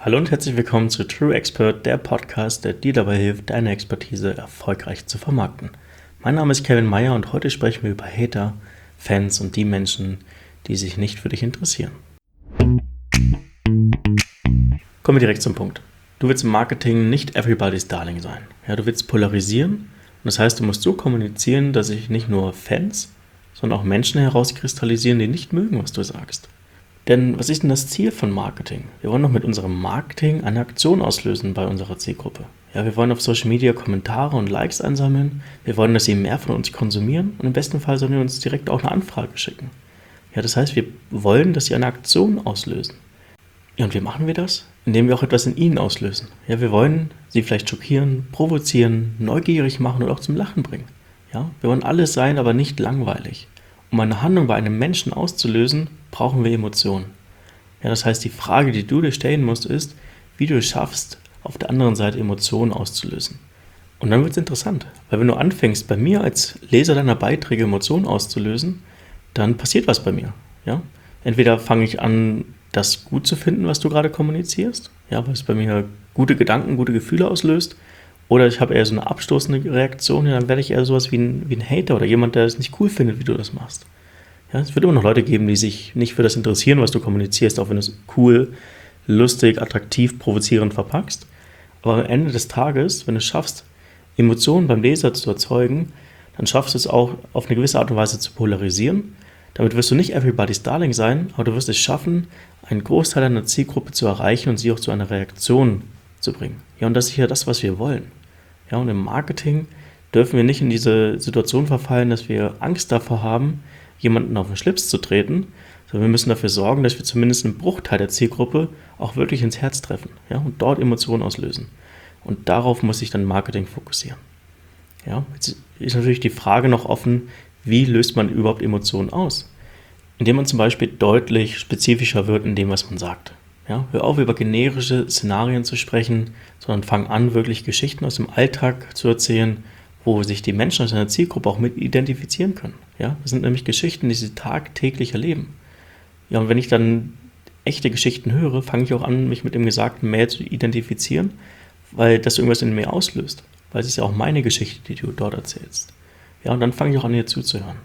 Hallo und herzlich willkommen zu True Expert, der Podcast, der dir dabei hilft, deine Expertise erfolgreich zu vermarkten. Mein Name ist Kevin Meyer und heute sprechen wir über Hater, Fans und die Menschen, die sich nicht für dich interessieren. Kommen wir direkt zum Punkt. Du willst im Marketing nicht everybody's darling sein. Ja, du willst polarisieren und das heißt, du musst so kommunizieren, dass sich nicht nur Fans, sondern auch Menschen herauskristallisieren, die nicht mögen, was du sagst. Denn was ist denn das Ziel von Marketing? Wir wollen doch mit unserem Marketing eine Aktion auslösen bei unserer Zielgruppe. Ja, wir wollen auf Social Media Kommentare und Likes einsammeln. Wir wollen, dass sie mehr von uns konsumieren und im besten Fall sollen wir uns direkt auch eine Anfrage schicken. Ja, das heißt, wir wollen, dass sie eine Aktion auslösen. Ja, und wie machen wir das? Indem wir auch etwas in ihnen auslösen. Ja, wir wollen sie vielleicht schockieren, provozieren, neugierig machen oder auch zum Lachen bringen. Ja, wir wollen alles sein, aber nicht langweilig. Um eine Handlung bei einem Menschen auszulösen, brauchen wir Emotionen. Ja, das heißt, die Frage, die du dir stellen musst, ist, wie du es schaffst, auf der anderen Seite Emotionen auszulösen. Und dann wird es interessant, weil wenn du anfängst, bei mir als Leser deiner Beiträge Emotionen auszulösen, dann passiert was bei mir. Ja? Entweder fange ich an, das gut zu finden, was du gerade kommunizierst, ja, weil es bei mir gute Gedanken, gute Gefühle auslöst, oder ich habe eher so eine abstoßende Reaktion, ja, dann werde ich eher sowas wie ein Hater oder jemand, der es nicht cool findet, wie du das machst. Ja, es wird immer noch Leute geben, die sich nicht für das interessieren, was du kommunizierst, auch wenn du es cool, lustig, attraktiv, provozierend verpackst. Aber am Ende des Tages, wenn du es schaffst, Emotionen beim Leser zu erzeugen, dann schaffst du es auch auf eine gewisse Art und Weise zu polarisieren. Damit wirst du nicht everybody's darling sein, aber du wirst es schaffen, einen Großteil deiner Zielgruppe zu erreichen und sie auch zu einer Reaktion zu bringen. Ja, und das ist ja das, was wir wollen. Ja, und im Marketing dürfen wir nicht in diese Situation verfallen, dass wir Angst davor haben, jemanden auf den Schlips zu treten, sondern wir müssen dafür sorgen, dass wir zumindest einen Bruchteil der Zielgruppe auch wirklich ins Herz treffen, ja, und dort Emotionen auslösen. Und darauf muss sich dann Marketing fokussieren. Ja, jetzt ist natürlich die Frage noch offen, wie löst man überhaupt Emotionen aus? Indem man zum Beispiel deutlich spezifischer wird in dem, was man sagt. Ja, hör auf, über generische Szenarien zu sprechen, sondern fang an, wirklich Geschichten aus dem Alltag zu erzählen, wo sich die Menschen aus deiner Zielgruppe auch mit identifizieren können. Ja, das sind nämlich Geschichten, die sie tagtäglich erleben. Ja, und wenn ich dann echte Geschichten höre, fange ich auch an, mich mit dem Gesagten mehr zu identifizieren, weil das irgendwas in mir auslöst. Weil es ist ja auch meine Geschichte, die du dort erzählst. Ja, und dann fange ich auch an, dir zuzuhören.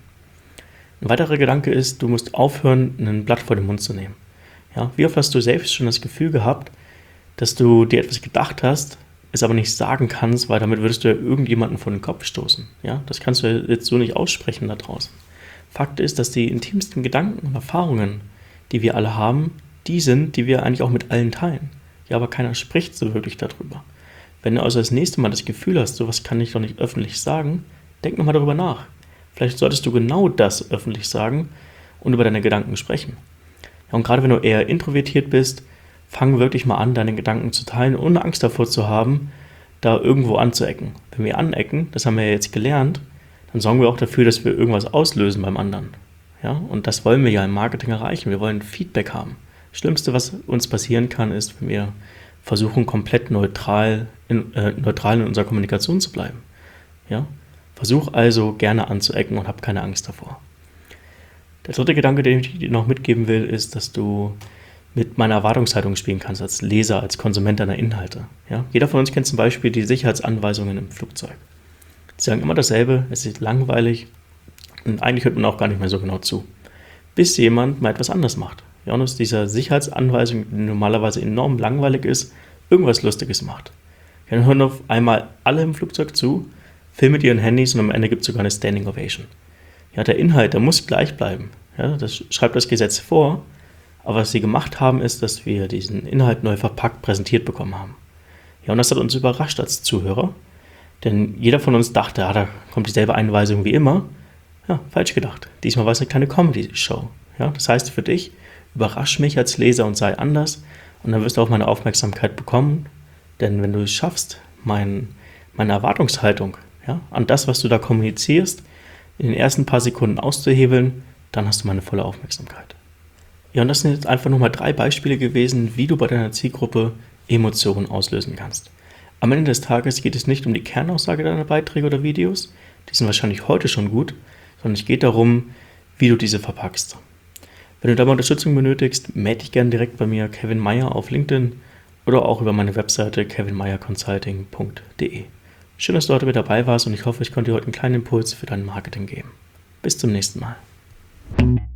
Ein weiterer Gedanke ist, du musst aufhören, ein Blatt vor den Mund zu nehmen. Ja, wie oft hast du selbst schon das Gefühl gehabt, dass du dir etwas gedacht hast, es aber nicht sagen kannst, weil damit würdest du ja irgendjemanden vor den Kopf stoßen. Ja, das kannst du jetzt so nicht aussprechen da draußen. Fakt ist, dass die intimsten Gedanken und Erfahrungen, die wir alle haben, die sind, die wir eigentlich auch mit allen teilen. Ja, aber keiner spricht so wirklich darüber. Wenn du also das nächste Mal das Gefühl hast, sowas kann ich doch nicht öffentlich sagen, denk nochmal darüber nach. Vielleicht solltest du genau das öffentlich sagen und über deine Gedanken sprechen. Ja, und gerade wenn du eher introvertiert bist, fang wirklich mal an, deine Gedanken zu teilen, ohne Angst davor zu haben, da irgendwo anzuecken. Wenn wir anecken, das haben wir ja jetzt gelernt, dann sorgen wir auch dafür, dass wir irgendwas auslösen beim anderen. Ja, und das wollen wir ja im Marketing erreichen. Wir wollen Feedback haben. Das Schlimmste, was uns passieren kann, ist, wenn wir versuchen, komplett neutral in unserer Kommunikation zu bleiben. Ja? Versuch also gerne anzuecken und hab keine Angst davor. Der dritte Gedanke, den ich dir noch mitgeben will, ist, dass du mit meiner Erwartungshaltung spielen kannst, als Leser, als Konsument deiner Inhalte. Ja? Jeder von uns kennt zum Beispiel die Sicherheitsanweisungen im Flugzeug. Die sagen immer dasselbe, es ist langweilig und eigentlich hört man auch gar nicht mehr so genau zu, bis jemand mal etwas anderes macht. Ja, und aus dieser Sicherheitsanweisung, die normalerweise enorm langweilig ist, irgendwas Lustiges macht. Ja, dann hören auf einmal alle im Flugzeug zu, filmen mit ihren Handys und am Ende gibt es sogar eine Standing Ovation. Ja, der Inhalt, der muss gleich bleiben. Ja, das schreibt das Gesetz vor, aber was sie gemacht haben, ist, dass wir diesen Inhalt neu verpackt präsentiert bekommen haben. Ja, und das hat uns überrascht als Zuhörer, denn jeder von uns dachte, da kommt dieselbe Einweisung wie immer. Ja, falsch gedacht. Diesmal war es eine kleine Comedy-Show. Ja, das heißt für dich, überrasch mich als Leser und sei anders und dann wirst du auch meine Aufmerksamkeit bekommen, denn wenn du es schaffst, meine Erwartungshaltung, ja, an das, was du da kommunizierst, in den ersten paar Sekunden auszuhebeln, dann hast du meine volle Aufmerksamkeit. Ja, und das sind jetzt einfach nur mal 3 Beispiele gewesen, wie du bei deiner Zielgruppe Emotionen auslösen kannst. Am Ende des Tages geht es nicht um die Kernaussage deiner Beiträge oder Videos, die sind wahrscheinlich heute schon gut, sondern es geht darum, wie du diese verpackst. Wenn du da mal Unterstützung benötigst, melde dich gerne direkt bei mir, Kevin Meyer, auf LinkedIn oder auch über meine Webseite kevinmeyerconsulting.de. Schön, dass du heute wieder dabei warst und ich hoffe, ich konnte dir heute einen kleinen Impuls für dein Marketing geben. Bis zum nächsten Mal.